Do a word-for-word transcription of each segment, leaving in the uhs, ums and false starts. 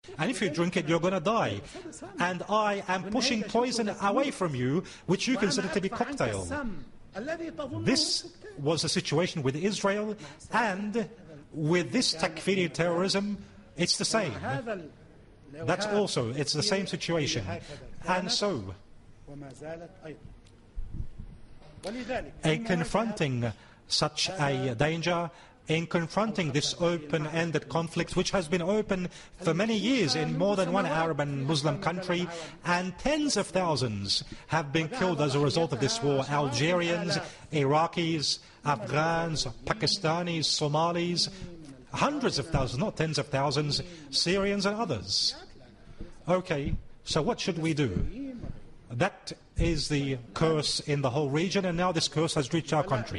And if you drink it, you're going to die. And I am pushing poison away from you, which you consider to be cocktail. This was the situation with Israel, and with this takfiri terrorism, it's the same. That's also, it's the same situation. And so, in confronting such a danger, in confronting this open-ended conflict, which has been open for many years in more than one Arab and Muslim country, and tens of thousands have been killed as a result of this war. Algerians, Iraqis, Afghans, Pakistanis, Somalis, hundreds of thousands, not tens of thousands, Syrians and others. Okay, so what should we do? That is the curse in the whole region, and now this curse has reached our country.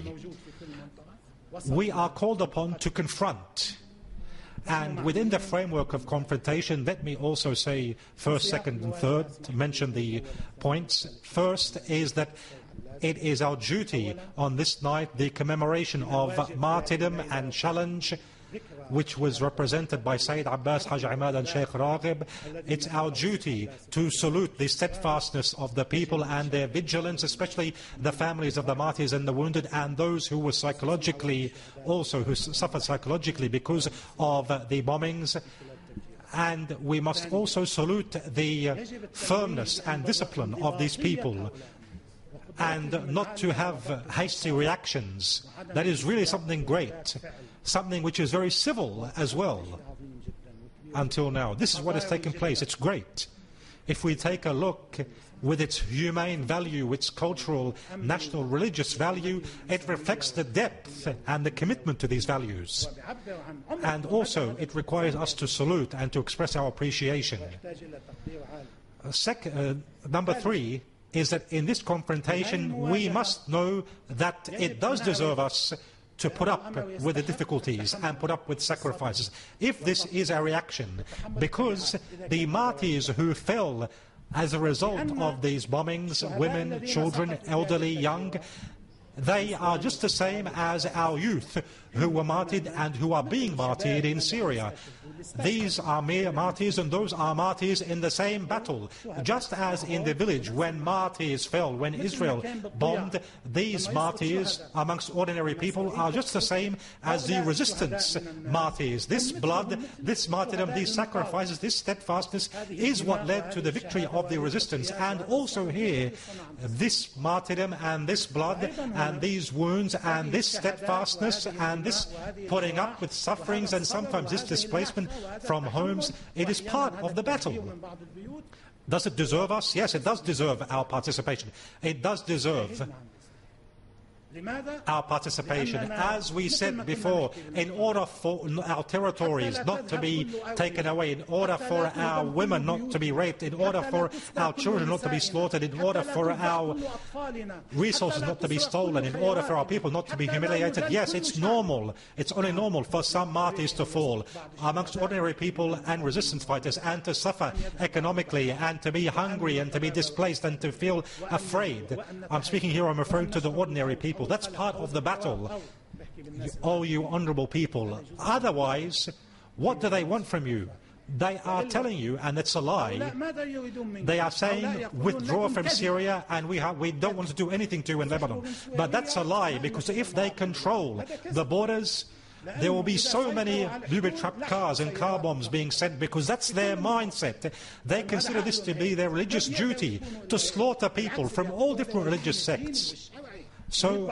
We are called upon to confront. And within the framework of confrontation, let me also say first, second, and third, to mention the points. First is that it is our duty on this night, the commemoration of martyrdom and challenge, which was represented by Sayyid Abbas, Haj Imad and Sheikh Raghib. It's our duty to salute the steadfastness of the people and their vigilance, especially the families of the martyrs and the wounded, and those who were psychologically, also who suffered psychologically because of the bombings. And we must also salute the firmness and discipline of these people, and not to have hasty reactions. That is really something great, something which is very civil as well until now. This is what has taken place. It's great. If we take a look with its humane value, its cultural, national, religious value, it reflects the depth and the commitment to these values. And also, it requires us to salute and to express our appreciation. Uh, sec uh, number three, is that in this confrontation we must know that it does deserve us to put up with the difficulties and put up with sacrifices, if this is a reaction, because the martyrs who fell as a result of these bombings, women, children, elderly, young, they are just the same as our youth who were martyred and who are being martyred in Syria. These are mere martyrs, and those are martyrs in the same battle. Just as in the village when martyrs fell, when Israel bombed, these martyrs amongst ordinary people are just the same as the resistance martyrs. This blood, this martyrdom, these sacrifices, this steadfastness is what led to the victory of the resistance. And also here, this martyrdom and this blood and these wounds and this steadfastness and this putting up with sufferings and sometimes this displacement from homes, it is part of the battle. Does it deserve us? Yes, it does deserve our participation. It does deserve our participation. As we said before, in order for our territories not to be taken away, in order for our women not to be raped, in order for our children not to be slaughtered, in order for our resources not to be stolen, in order for our people not to be humiliated, yes, it's normal. It's only normal for some martyrs to fall amongst ordinary people and resistance fighters, and to suffer economically, and to be hungry, and to be displaced, and to feel afraid. I'm speaking here, I'm referring to the ordinary people. That's part of the battle, oh you honorable people. Otherwise, what do they want from you? They are telling you, and it's a lie, they are saying withdraw from Syria and we, have, we don't want to do anything to you in Lebanon. But that's a lie, because if they control the borders, there will be so many booby-trapped cars and car bombs being sent, because that's their mindset. They consider this to be their religious duty, to slaughter people from all different religious sects. So,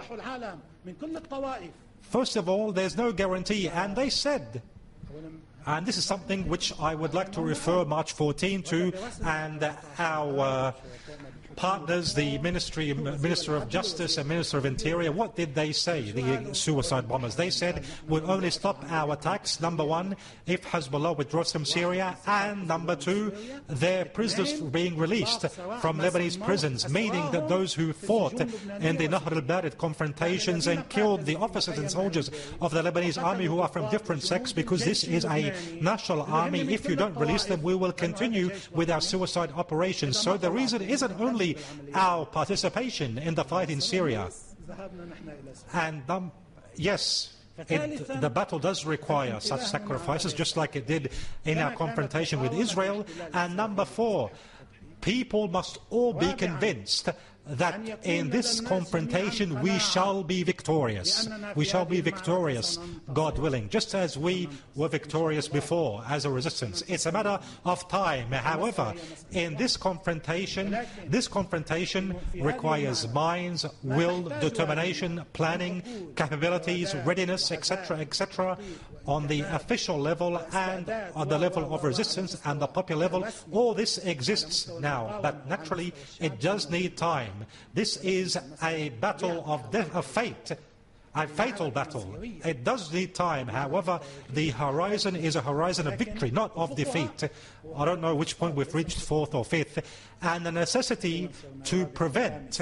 first of all, there's no guarantee, and they said, and this is something which I would like to refer March fourteenth to, and our uh, partners, the Ministry, Minister of Justice and Minister of Interior, what did they say, the suicide bombers? They said, we'll only stop our attacks, number one, if Hezbollah withdraws from Syria, and number two, their prisoners being released from Lebanese prisons, meaning that those who fought in the Nahr al-Barid confrontations and killed the officers and soldiers of the Lebanese army who are from different sects, because this is a national army. If you don't release them, we will continue with our suicide operations. So the reason isn't only our participation in the fight in Syria. And um, yes, It, the battle does require such sacrifices, just like it did in our confrontation with Israel. And number four, people must all be convinced that in this confrontation we shall be victorious. We shall be victorious, God willing, just as we were victorious before as a resistance. It's a matter of time. However, in this confrontation, this confrontation requires minds, will, determination, planning, capabilities, readiness, et cetera, et cetera, on the official level and on the level of resistance and the popular level. All this exists now, but naturally it does need time. This is a battle of, death, of fate, a fatal battle. It does need time. However, the horizon is a horizon of victory, not of defeat. I don't know which point we've reached, fourth or fifth. And the necessity to prevent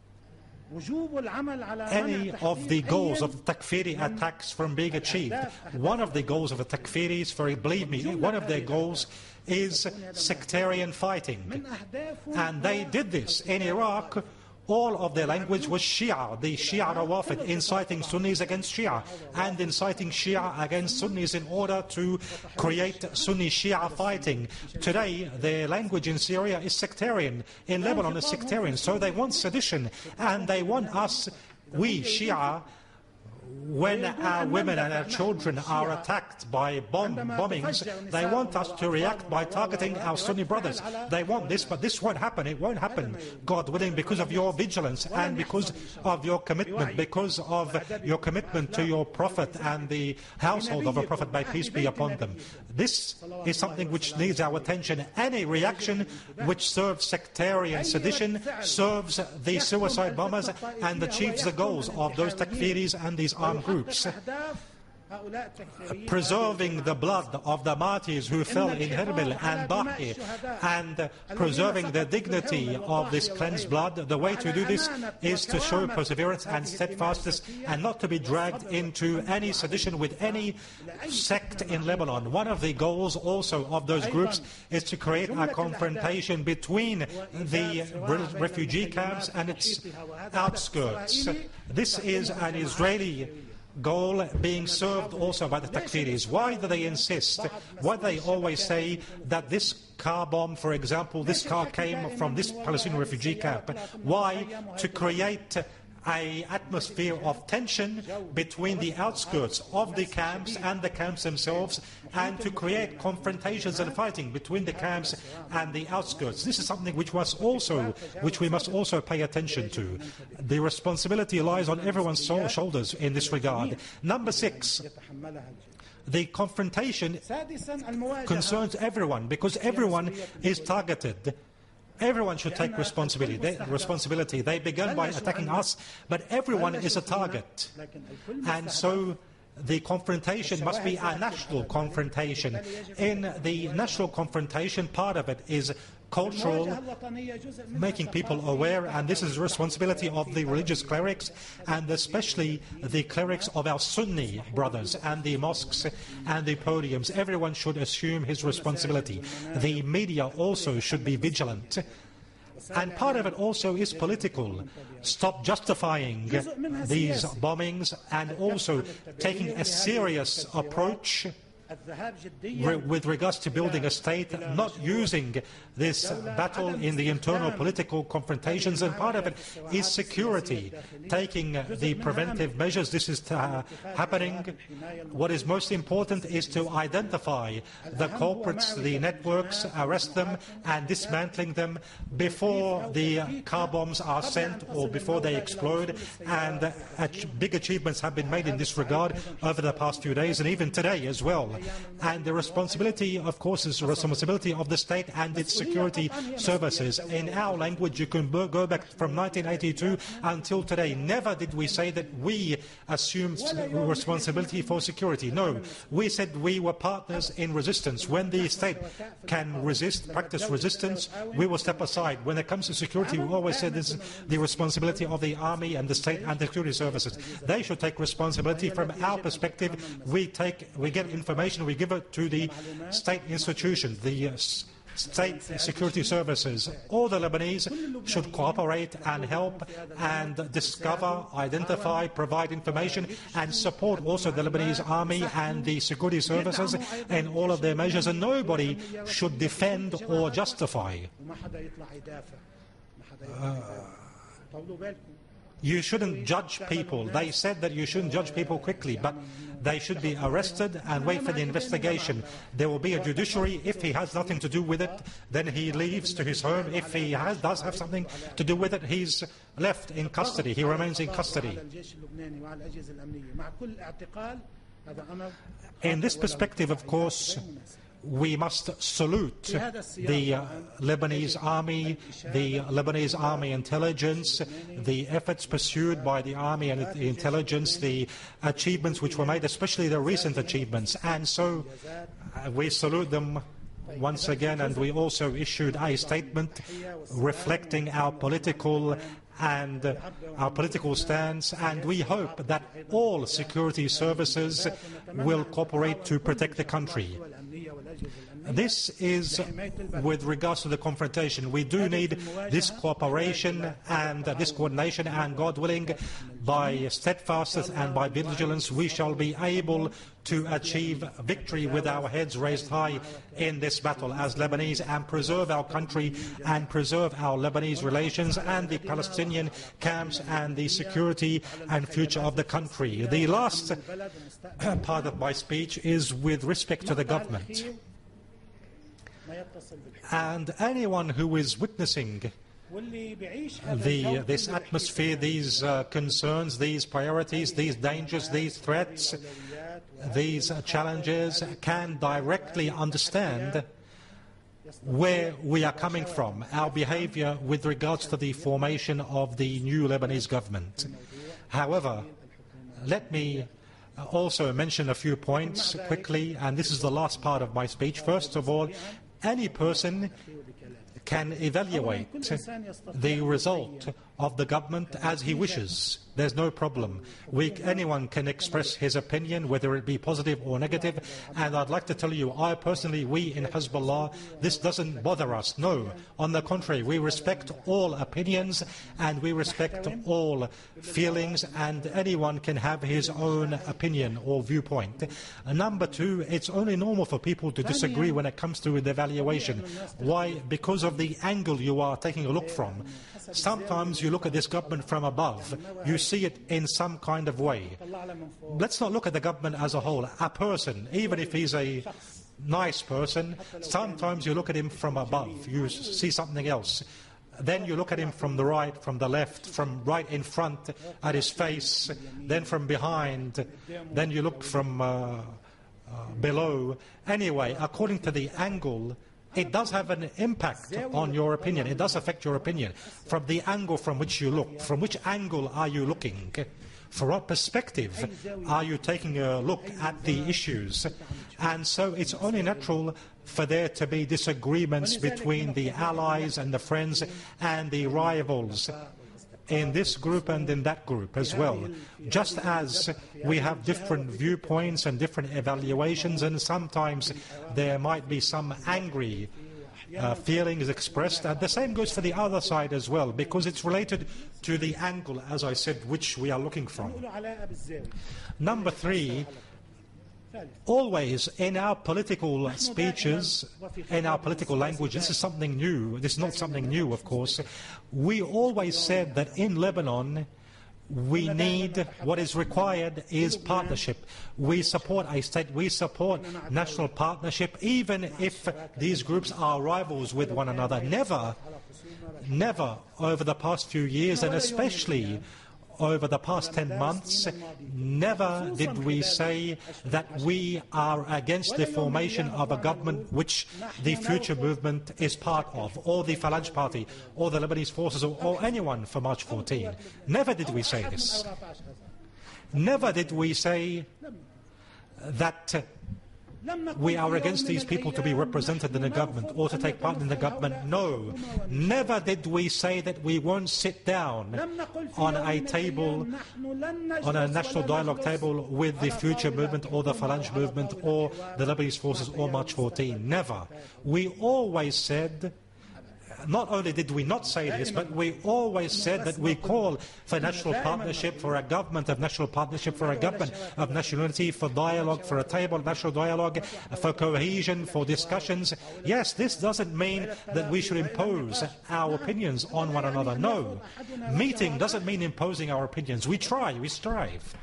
any of the goals of the Takfiri attacks from being achieved. One of the goals of the Takfiris, for believe me, one of their goals is sectarian fighting. And they did this in Iraq. All of their language was Shia, the Shia Rawafid, inciting Sunnis against Shia and inciting Shia against Sunnis in order to create Sunni Shia fighting. Today, their language in Syria is sectarian. In Lebanon is sectarian. So they want sedition, and they want us, we Shia, when our women and our children are attacked by bomb bombings, they want us to react by targeting our Sunni brothers. They want this, but this won't happen. It won't happen, God willing, because of your vigilance and because of your commitment, because of your commitment to your Prophet and the household of a Prophet, may peace be upon them. This is something which needs our attention. Any reaction which serves sectarian sedition serves the suicide bombers and achieves the goals of those Takfiris and these armed groups. Preserving the blood of the martyrs who fell in Erbil and Dahi, and preserving the dignity of this cleansed blood. The way to do this is to show perseverance and steadfastness and not to be dragged into any sedition with any sect in Lebanon. One of the goals also of those groups is to create a confrontation between the refugee camps and its outskirts. This is an Israeli goal being served also by the Takfiris. Why do they insist? Why do they always say that this car bomb, for example, this car came from this Palestinian refugee camp? Why? To create an atmosphere of tension between the outskirts of the camps and the camps themselves, and to create confrontations and fighting between the camps and the outskirts. This is something which was also, which we must also pay attention to. The responsibility lies on everyone's shoulders in this regard. Number six. The confrontation concerns everyone because everyone is targeted. Everyone should take responsibility. They, responsibility. They began by attacking us, but everyone is a target. And so the confrontation must be a national confrontation. In the national confrontation, part of it is cultural, making people aware, and this is the responsibility of the religious clerics, and especially the clerics of our Sunni brothers, and the mosques and the podiums. Everyone should assume his responsibility. The media also should be vigilant. And part of it also is political. Stop justifying these bombings and also taking a serious approach with regards to building a state, not using this battle in the internal political confrontations. And part of it is security, taking the preventive measures. This is uh, happening. What is most important is to identify the culprits, the networks, arrest them and dismantling them before the car bombs are sent or before they explode. And uh, big achievements have been made in this regard over the past few days and even today as well. And the responsibility, of course, is the responsibility of the state and its security services. In our language, you can go back from nineteen eighty-two until today. Never did we say that we assumed responsibility for security. No, we said we were partners in resistance. When the state can resist, practice resistance, we will step aside. When it comes to security, we always said this is the responsibility of the army and the state and the security services. They should take responsibility. From our perspective, we take, we get information, we give it to the state institution, the uh, state security services. All the Lebanese should cooperate and help and discover, identify, provide information and support also the Lebanese army and the security services in all of their measures, and nobody should defend or justify. Uh, You shouldn't judge people. They said that you shouldn't judge people quickly, but they should be arrested and wait for the investigation. There will be a judiciary. If he has nothing to do with it, then he leaves to his home. If he has, does have something to do with it, he's left in custody. He remains in custody. In this perspective, of course, we must salute the uh, Lebanese army, the Lebanese army intelligence, the efforts pursued by the army and the intelligence, the achievements which were made, especially the recent achievements. And so uh, we salute them once again, and we also issued a statement reflecting our political and uh, our political stance, and we hope that all security services will cooperate to protect the country. This is with regards to the confrontation. We do need this cooperation and uh, this coordination, and God willing, by steadfastness and by vigilance, we shall be able to achieve victory with our heads raised high in this battle as Lebanese, and preserve our country and preserve our Lebanese relations and the Palestinian camps and the security and future of the country. The last part of my speech is with respect to the government. And anyone who is witnessing the, this atmosphere, these uh, concerns, these priorities, these dangers, these threats, these uh, challenges can directly understand where we are coming from, our behavior with regards to the formation of the new Lebanese government. However, let me also mention a few points quickly, and this is the last part of my speech. First of all, any person can evaluate the result of the government as he wishes. There's no problem. We, anyone can express his opinion, whether it be positive or negative, and I'd like to tell you, I personally, we in Hezbollah, this doesn't bother us. No, on the contrary, we respect all opinions and we respect all feelings, and anyone can have his own opinion or viewpoint. And number two, it's only normal for people to disagree when it comes to the evaluation. Why? Because of the angle you are taking a look from. Sometimes you look at this government from above. You see it in some kind of way. Let's not look at the government as a whole. A person, even if he's a nice person, sometimes you look at him from above. You see something else. Then you look at him from the right, from the left, from right in front at his face, then from behind, then you look from uh, uh, below. Anyway, according to the angle, it does have an impact on your opinion. It does affect your opinion. From the angle from which you look, from which angle are you looking? From what perspective are you taking a look at the issues? And so it's only natural for there to be disagreements between the allies and the friends and the rivals in this group and in that group as well. Just as we have different viewpoints and different evaluations, and sometimes there might be some angry uh, feelings expressed, and the same goes for the other side as well, because it's related to the angle, as I said, which we are looking from. Number three, always in our political speeches, in our political language, this is something new, this is not something new, of course, we always said that in Lebanon we need, what is required is partnership. We support a state, we support national partnership, even if these groups are rivals with one another. Never, never over the past few years, and especially over the past ten months, never did we say that we are against the formation of a government which the Future Movement is part of, or the Falange Party, or the Lebanese Forces, or, or anyone for March fourteen. Never did we say this. Never did we say that we are against these people to be represented in the government or to take part in the government. No, never did we say that we won't sit down on a table, on a national dialogue table with the Future Movement or the Phalange Movement or the Lebanese Forces or March fourteen. Never. We always said, not only did we not say this, but we always said that we call for national partnership, for a government of national partnership, for a government of national unity, for dialogue, for a table of national dialogue, for cohesion, for discussions. Yes, this doesn't mean that we should impose our opinions on one another. No. Meeting doesn't mean imposing our opinions. We try, we strive.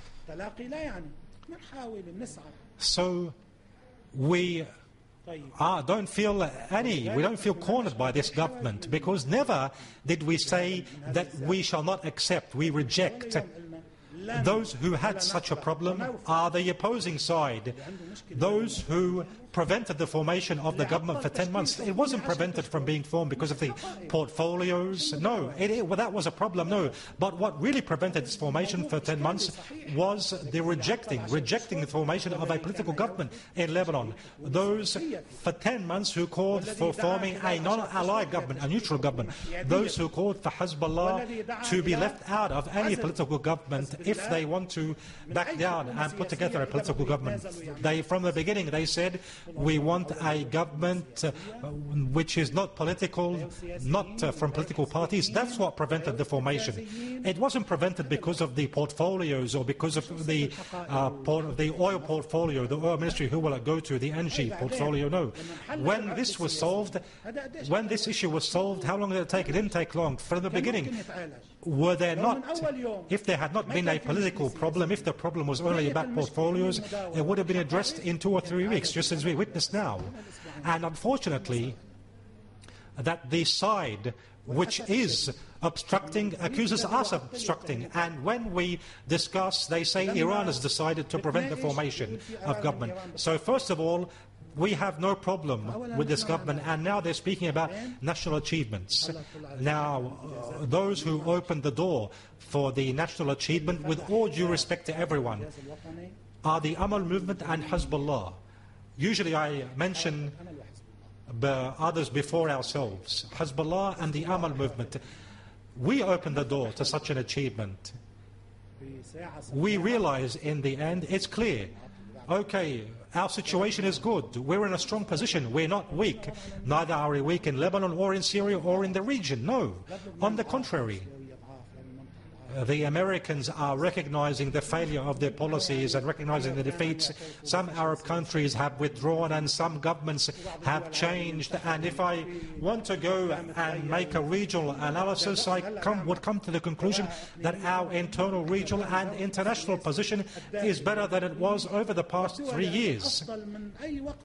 So we Ah, don't feel any, we don't feel cornered by this government, because never did we say that we shall not accept, we reject. Those who had such a problem are the opposing side, those who prevented the formation of the government for ten months. It wasn't prevented from being formed because of the portfolios. No, it, it, well, that was a problem, no. But what really prevented its formation for ten months was the rejecting, rejecting the formation of a political government in Lebanon. Those for ten months who called for forming a non-allied government, a neutral government. Those who called for Hezbollah to be left out of any political government if they want to back down and put together a political government. They, from the beginning, they said, we want a government uh, which is not political, not uh, from political parties. That's what prevented the formation. It wasn't prevented because of the portfolios or because of the, uh, port the oil portfolio, the oil ministry, who will it go to, the energy portfolio, no. When this was solved, when this issue was solved, how long did it take? It didn't take long. From the beginning, were there not, if there had not been a political problem, if the problem was only about portfolios, it would have been addressed in two or three weeks, just as we witness now. And unfortunately, that the side which is obstructing accuses us of obstructing. And when we discuss, they say Iran has decided to prevent the formation of government. So first of all, we have no problem with this government, and now they're speaking about national achievements. Now, uh, those who opened the door for the national achievement, with all due respect to everyone, are the Amal movement and Hezbollah. Usually I mention others before ourselves, Hezbollah and the Amal movement. We opened the door to such an achievement. We realize in the end, it's clear, okay, our situation is good. We're in a strong position. We're not weak. Neither are we weak in Lebanon or in Syria or in the region. No. On the contrary. The Americans are recognizing the failure of their policies and recognizing the defeats. Some Arab countries have withdrawn and some governments have changed. And if I want to go and make a regional analysis, I come, would come to the conclusion that our internal, regional and international position is better than it was over the past three years.